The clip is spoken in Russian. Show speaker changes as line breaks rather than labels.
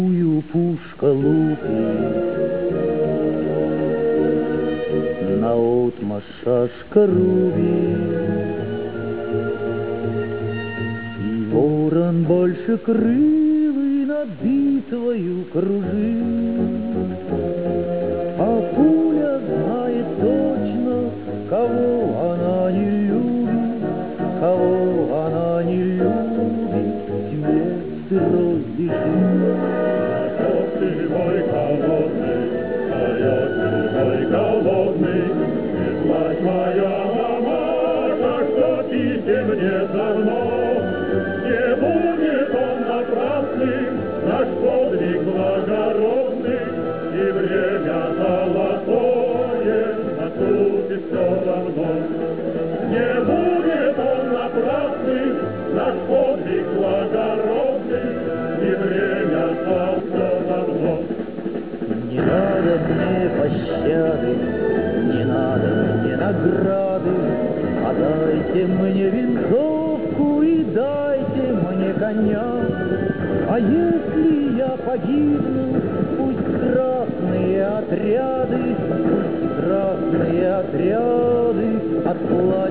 Пушка лупит, наотмашь шашка рубит, и ворон больше крылый над битвою кружит, а пуля знает точно, кого она не любит, кого она не любит, смерть сырой бежит.
Ты мой холодный, голодный, и знать моя мамаша, что писем мне давно. Не будет он напрасным, наш подвиг благородный, и время золотое наступит все равно. Не будет он напрасным, наш подвиг благородный, и время золотое.
Не надо мне пощады, не надо мне награды, а дайте мне винтовку и дайте мне коня. А если я погибну, пусть красные отряды отплатят